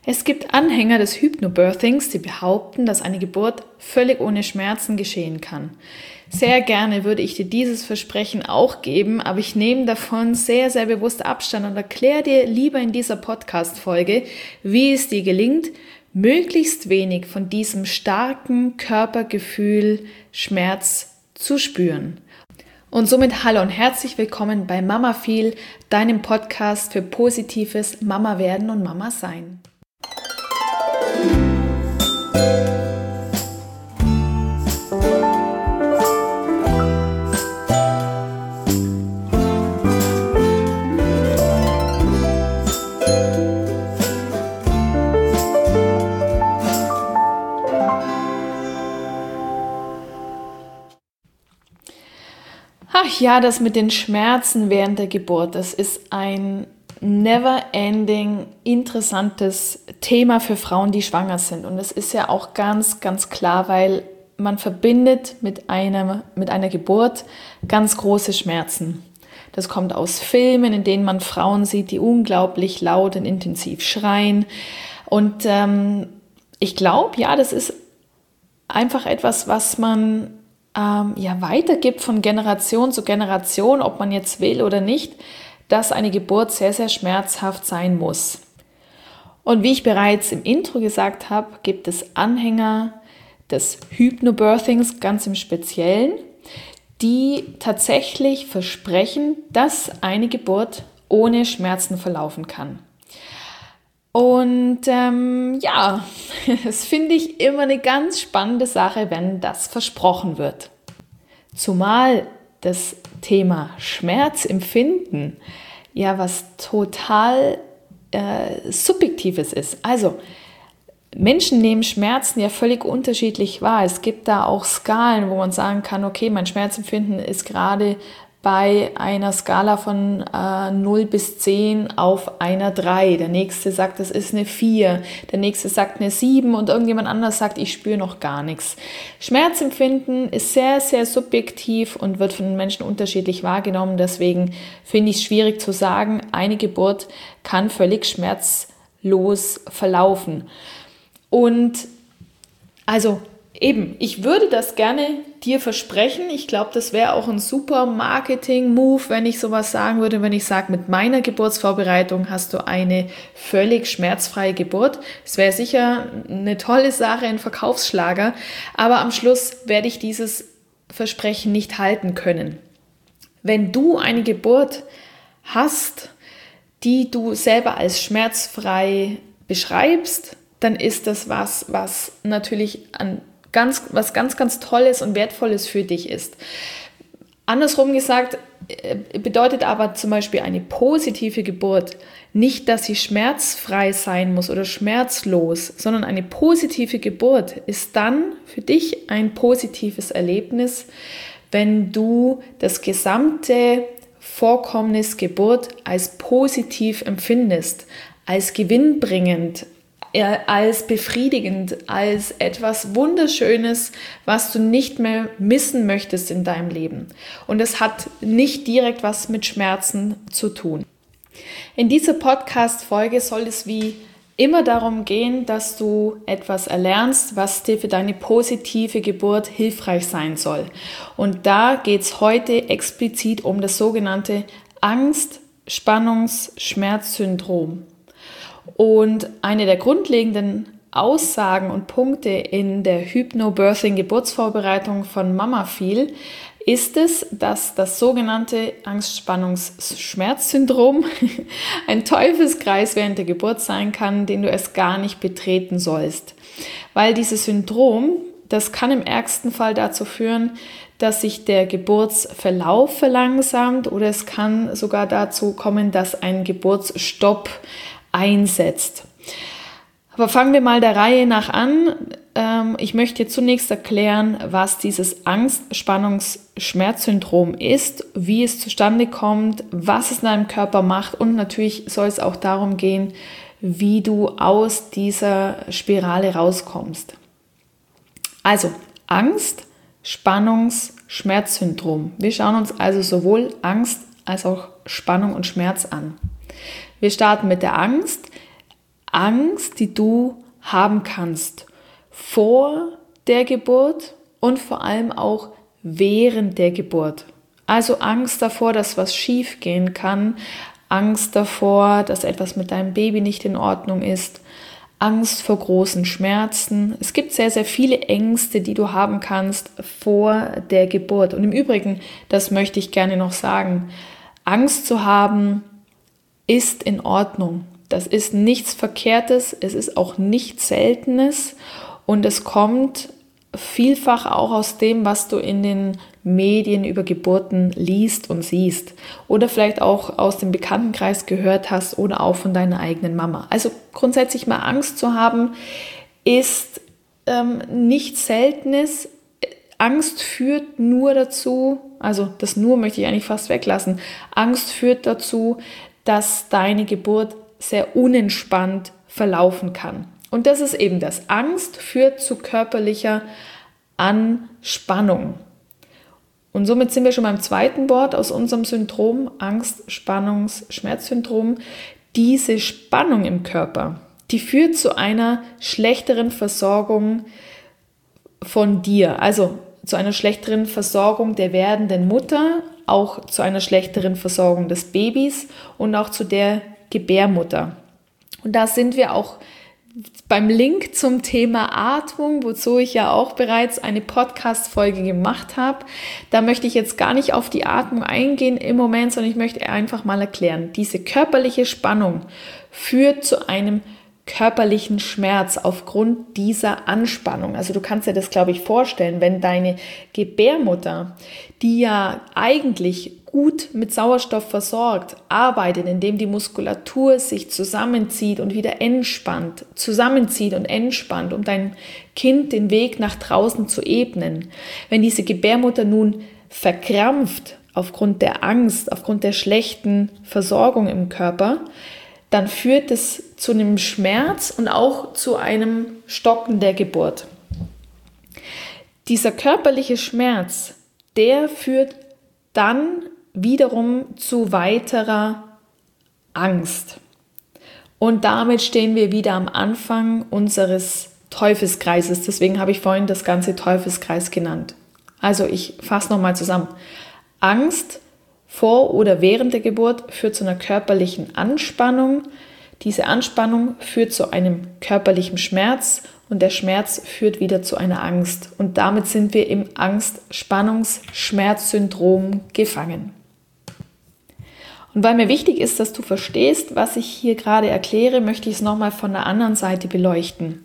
Es gibt Anhänger des Hypnobirthings, die behaupten, dass eine Geburt völlig ohne Schmerzen geschehen kann. Sehr gerne würde ich dir dieses Versprechen auch geben, aber ich nehme davon sehr, sehr bewusst Abstand und erkläre dir lieber in dieser Podcast-Folge, wie es dir gelingt, möglichst wenig von diesem starken Körpergefühl Schmerz zu spüren. Und somit hallo und herzlich willkommen bei Mama Feel, deinem Podcast für positives Mama werden und Mama sein. Ach ja, das mit den Schmerzen während der Geburt, das ist ein never-ending interessantes Thema für Frauen, die schwanger sind. Und es ist ja auch ganz, ganz klar, weil man verbindet mit einer Geburt ganz große Schmerzen. Das kommt aus Filmen, in denen man Frauen sieht, die unglaublich laut und intensiv schreien. Und ich glaube, ja, das ist einfach etwas, was man weitergibt von Generation zu Generation, ob man jetzt will oder nicht, dass eine Geburt sehr, sehr schmerzhaft sein muss. Und wie ich bereits im Intro gesagt habe, gibt es Anhänger des Hypnobirthings ganz im Speziellen, die tatsächlich versprechen, dass eine Geburt ohne Schmerzen verlaufen kann. Und das finde ich immer eine ganz spannende Sache, wenn das versprochen wird. Zumal das Thema Schmerzempfinden ja was total Subjektives ist. Also Menschen nehmen Schmerzen ja völlig unterschiedlich wahr. Es gibt da auch Skalen, wo man sagen kann, okay, mein Schmerzempfinden ist gerade bei einer Skala von 0 bis 10 auf einer 3. Der nächste sagt, das ist eine 4. Der nächste sagt eine 7 und irgendjemand anders sagt, ich spüre noch gar nichts. Schmerzempfinden ist sehr, sehr subjektiv und wird von den Menschen unterschiedlich wahrgenommen. Deswegen finde ich es schwierig zu sagen, eine Geburt kann völlig schmerzlos verlaufen. Und also eben, ich würde das gerne dir versprechen. Ich glaube, das wäre auch ein super Marketing-Move, wenn ich sowas sagen würde, wenn ich sage, mit meiner Geburtsvorbereitung hast du eine völlig schmerzfreie Geburt. Es wäre sicher eine tolle Sache, ein Verkaufsschlager, aber am Schluss werde ich dieses Versprechen nicht halten können. Wenn du eine Geburt hast, die du selber als schmerzfrei beschreibst, dann ist das was natürlich was ganz, ganz Tolles und Wertvolles für dich ist. Andersrum gesagt, bedeutet aber zum Beispiel eine positive Geburt nicht, dass sie schmerzfrei sein muss oder schmerzlos, sondern eine positive Geburt ist dann für dich ein positives Erlebnis, wenn du das gesamte Vorkommnis Geburt als positiv empfindest, als gewinnbringend, als befriedigend, als etwas Wunderschönes, was du nicht mehr missen möchtest in deinem Leben. Und es hat nicht direkt was mit Schmerzen zu tun. In dieser Podcast-Folge soll es wie immer darum gehen, dass du etwas erlernst, was dir für deine positive Geburt hilfreich sein soll. Und da geht es heute explizit um das sogenannte Angst-Spannungs-Schmerz-Syndrom. Und eine der grundlegenden Aussagen und Punkte in der Hypnobirthing-Geburtsvorbereitung von Mama Feel ist es, dass das sogenannte Angst-Spannungs-Schmerz-Syndrom ein Teufelskreis während der Geburt sein kann, den du erst gar nicht betreten sollst. Weil dieses Syndrom, das kann im ärgsten Fall dazu führen, dass sich der Geburtsverlauf verlangsamt oder es kann sogar dazu kommen, dass ein Geburtsstopp einsetzt. Aber fangen wir mal der Reihe nach an. Ich möchte dir zunächst erklären, was dieses Angst-Spannungs-Schmerz-Syndrom ist, wie es zustande kommt, was es in deinem Körper macht und natürlich soll es auch darum gehen, wie du aus dieser Spirale rauskommst. Also Angst, Spannungs-, Schmerzsyndrom. Wir schauen uns also sowohl Angst als auch Spannung und Schmerz an. Wir starten mit der Angst. Angst, die du haben kannst vor der Geburt und vor allem auch während der Geburt. Also Angst davor, dass was schief gehen kann, Angst davor, dass etwas mit deinem Baby nicht in Ordnung ist, Angst vor großen Schmerzen. Es gibt sehr, sehr viele Ängste, die du haben kannst vor der Geburt. Und im Übrigen, das möchte ich gerne noch sagen, Angst zu haben ist in Ordnung. Das ist nichts Verkehrtes, es ist auch nichts Seltenes und es kommt vielfach auch aus dem, was du in den Medien über Geburten liest und siehst oder vielleicht auch aus dem Bekanntenkreis gehört hast oder auch von deiner eigenen Mama. Also grundsätzlich mal Angst zu haben, ist nichts Seltenes. Angst führt nur dazu, also das nur möchte ich eigentlich fast weglassen, Angst führt dazu, dass deine Geburt sehr unentspannt verlaufen kann. Und das ist eben das. Angst führt zu körperlicher Anspannung. Und somit sind wir schon beim zweiten Wort aus unserem Syndrom, Angst-, Spannungs-, Schmerzsyndrom. Diese Spannung im Körper, die führt zu einer schlechteren Versorgung von dir, also zu einer schlechteren Versorgung der werdenden Mutter, auch zu einer schlechteren Versorgung des Babys und auch zu der Gebärmutter. Und da sind wir auch beim Link zum Thema Atmung, wozu ich ja auch bereits eine Podcast-Folge gemacht habe. Da möchte ich jetzt gar nicht auf die Atmung eingehen im Moment, sondern ich möchte einfach mal erklären, diese körperliche Spannung führt zu einem körperlichen Schmerz aufgrund dieser Anspannung. Also du kannst dir das, glaube ich, vorstellen, wenn deine Gebärmutter, die ja eigentlich gut mit Sauerstoff versorgt, arbeitet, indem die Muskulatur sich zusammenzieht und wieder entspannt, zusammenzieht und entspannt, um dein Kind den Weg nach draußen zu ebnen. Wenn diese Gebärmutter nun verkrampft aufgrund der Angst, aufgrund der schlechten Versorgung im Körper, dann führt es zu einem Schmerz und auch zu einem Stocken der Geburt. Dieser körperliche Schmerz, der führt dann wiederum zu weiterer Angst. Und damit stehen wir wieder am Anfang unseres Teufelskreises. Deswegen habe ich vorhin das ganze Teufelskreis genannt. Also ich fasse nochmal zusammen. Angst vor oder während der Geburt führt zu einer körperlichen Anspannung. Diese Anspannung führt zu einem körperlichen Schmerz und der Schmerz führt wieder zu einer Angst. Und damit sind wir im Angst-Spannungs-Schmerz-Syndrom gefangen. Und weil mir wichtig ist, dass du verstehst, was ich hier gerade erkläre, möchte ich es nochmal von der anderen Seite beleuchten.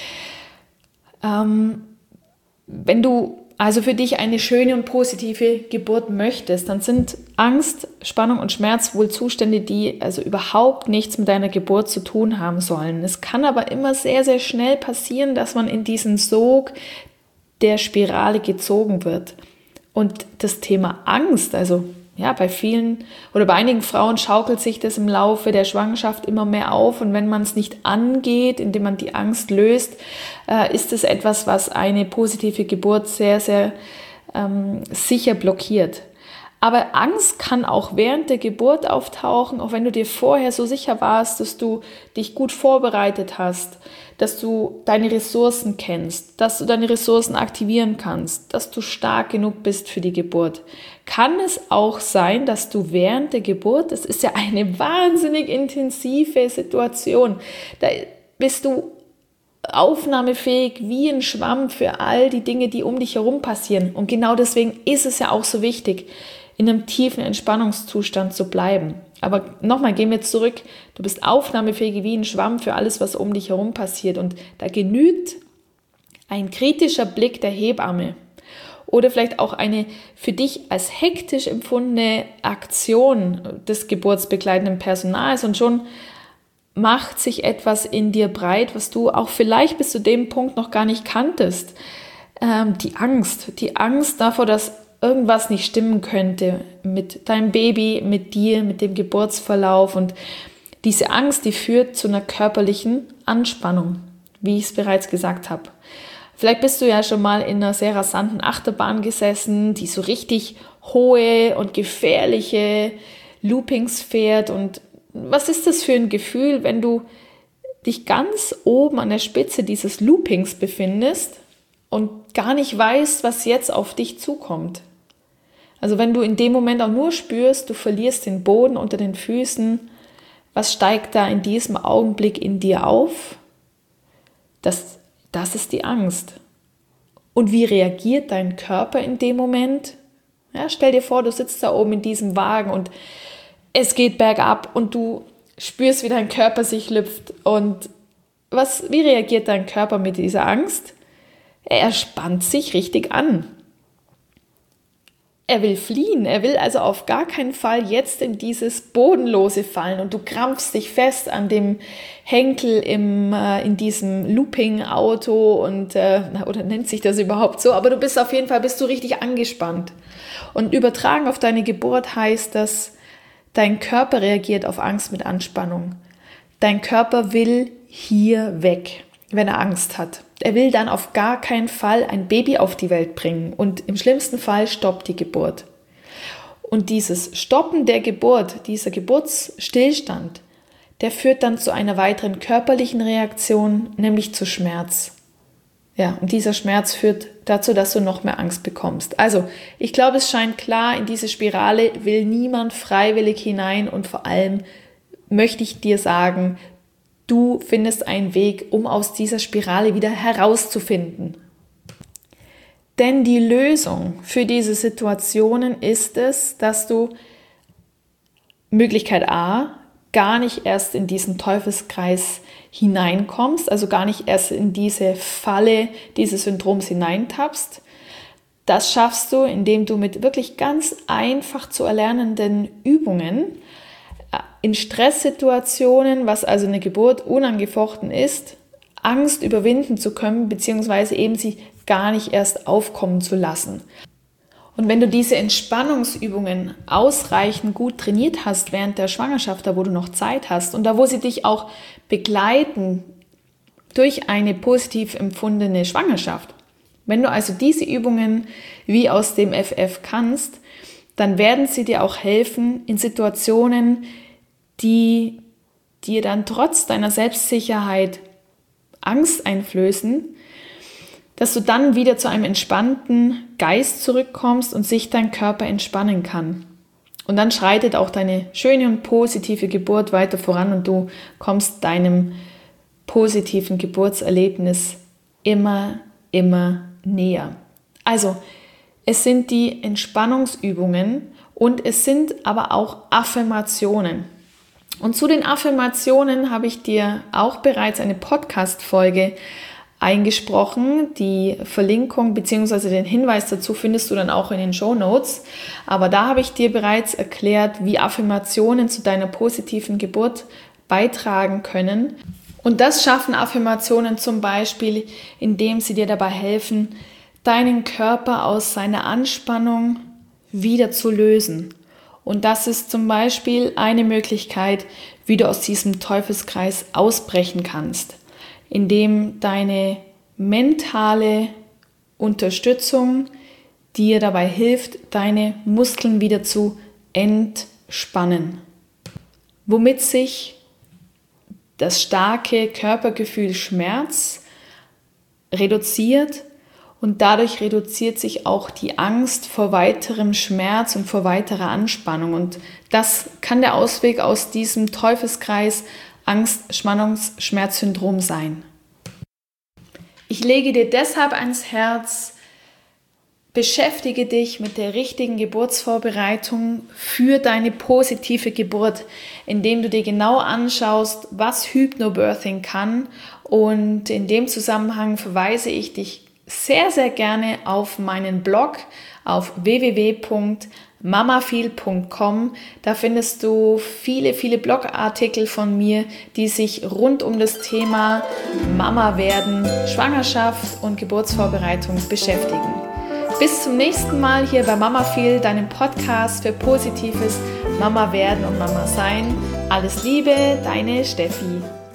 Wenn du also für dich eine schöne und positive Geburt möchtest, dann sind Angst, Spannung und Schmerz wohl Zustände, die also überhaupt nichts mit deiner Geburt zu tun haben sollen. Es kann aber immer sehr, sehr schnell passieren, dass man in diesen Sog der Spirale gezogen wird. Und das Thema Angst, also ja, bei vielen oder bei einigen Frauen schaukelt sich das im Laufe der Schwangerschaft immer mehr auf und wenn man es nicht angeht, indem man die Angst löst, ist es etwas, was eine positive Geburt sehr, sehr sicher blockiert. Aber Angst kann auch während der Geburt auftauchen, auch wenn du dir vorher so sicher warst, dass du dich gut vorbereitet hast, dass du deine Ressourcen kennst, dass du deine Ressourcen aktivieren kannst, dass du stark genug bist für die Geburt. Kann es auch sein, dass du während der Geburt, das ist ja eine wahnsinnig intensive Situation, da bist du aufnahmefähig wie ein Schwamm für all die Dinge, die um dich herum passieren. Und genau deswegen ist es ja auch so wichtig, in einem tiefen Entspannungszustand zu bleiben. Aber nochmal, gehen wir zurück. Du bist aufnahmefähig wie ein Schwamm für alles, was um dich herum passiert. Und da genügt ein kritischer Blick der Hebamme oder vielleicht auch eine für dich als hektisch empfundene Aktion des geburtsbegleitenden Personals und schon macht sich etwas in dir breit, was du auch vielleicht bis zu dem Punkt noch gar nicht kanntest. Die Angst davor, dass irgendwas nicht stimmen könnte mit deinem Baby, mit dir, mit dem Geburtsverlauf. Und diese Angst, die führt zu einer körperlichen Anspannung, wie ich es bereits gesagt habe. Vielleicht bist du ja schon mal in einer sehr rasanten Achterbahn gesessen, die so richtig hohe und gefährliche Loopings fährt. Und was ist das für ein Gefühl, wenn du dich ganz oben an der Spitze dieses Loopings befindest und gar nicht weißt, was jetzt auf dich zukommt. Also wenn du in dem Moment auch nur spürst, du verlierst den Boden unter den Füßen, was steigt da in diesem Augenblick in dir auf? Das ist die Angst. Und wie reagiert dein Körper in dem Moment? Ja, stell dir vor, du sitzt da oben in diesem Wagen und es geht bergab und du spürst, wie dein Körper sich lüpft. Und wie reagiert dein Körper mit dieser Angst? Er spannt sich richtig an. Er will fliehen, er will also auf gar keinen Fall jetzt in dieses Bodenlose fallen und du krampfst dich fest an dem Henkel in diesem Looping-Auto oder nennt sich das überhaupt so, aber bist du richtig angespannt. Und übertragen auf deine Geburt heißt das, dein Körper reagiert auf Angst mit Anspannung. Dein Körper will hier weg, wenn er Angst hat. Er will dann auf gar keinen Fall ein Baby auf die Welt bringen und im schlimmsten Fall stoppt die Geburt. Und dieses Stoppen der Geburt, dieser Geburtsstillstand, der führt dann zu einer weiteren körperlichen Reaktion, nämlich zu Schmerz. Ja, und dieser Schmerz führt dazu, dass du noch mehr Angst bekommst. Also, ich glaube, es scheint klar, in diese Spirale will niemand freiwillig hinein und vor allem möchte ich dir sagen, du findest einen Weg, um aus dieser Spirale wieder herauszufinden. Denn die Lösung für diese Situationen ist es, dass du Möglichkeit A, gar nicht erst in diesen Teufelskreis hineinkommst, also gar nicht erst in diese Falle dieses Syndroms hineintappst. Das schaffst du, indem du mit wirklich ganz einfach zu erlernenden Übungen in Stresssituationen, was also eine Geburt unangefochten ist, Angst überwinden zu können, beziehungsweise eben sie gar nicht erst aufkommen zu lassen. Und wenn du diese Entspannungsübungen ausreichend gut trainiert hast während der Schwangerschaft, da wo du noch Zeit hast und da wo sie dich auch begleiten durch eine positiv empfundene Schwangerschaft, wenn du also diese Übungen wie aus dem FF kannst, dann werden sie dir auch helfen in Situationen, die dir dann trotz deiner Selbstsicherheit Angst einflößen, dass du dann wieder zu einem entspannten Geist zurückkommst und sich dein Körper entspannen kann. Und dann schreitet auch deine schöne und positive Geburt weiter voran und du kommst deinem positiven Geburtserlebnis immer näher. Also, es sind die Entspannungsübungen und es sind aber auch Affirmationen. Und zu den Affirmationen habe ich dir auch bereits eine Podcast-Folge eingesprochen. Die Verlinkung bzw. den Hinweis dazu findest du dann auch in den Shownotes. Aber da habe ich dir bereits erklärt, wie Affirmationen zu deiner positiven Geburt beitragen können. Und das schaffen Affirmationen zum Beispiel, indem sie dir dabei helfen, deinen Körper aus seiner Anspannung wieder zu lösen. Und das ist zum Beispiel eine Möglichkeit, wie du aus diesem Teufelskreis ausbrechen kannst, indem deine mentale Unterstützung dir dabei hilft, deine Muskeln wieder zu entspannen, womit sich das starke Körpergefühl Schmerz reduziert und dadurch reduziert sich auch die Angst vor weiterem Schmerz und vor weiterer Anspannung. Und das kann der Ausweg aus diesem Teufelskreis Angst-Spannungs-Schmerz-Syndrom sein. Ich lege dir deshalb ans Herz, beschäftige dich mit der richtigen Geburtsvorbereitung für deine positive Geburt, indem du dir genau anschaust, was Hypnobirthing kann. Und in dem Zusammenhang verweise ich dich sehr, sehr gerne auf meinen Blog auf www.mamafeel.com. Da findest du viele Blogartikel von mir, die sich rund um das Thema Mama werden, Schwangerschaft und Geburtsvorbereitung beschäftigen. Bis zum nächsten Mal hier bei Mamafeel, deinem Podcast für positives Mama werden und Mama sein. Alles Liebe, deine Steffi.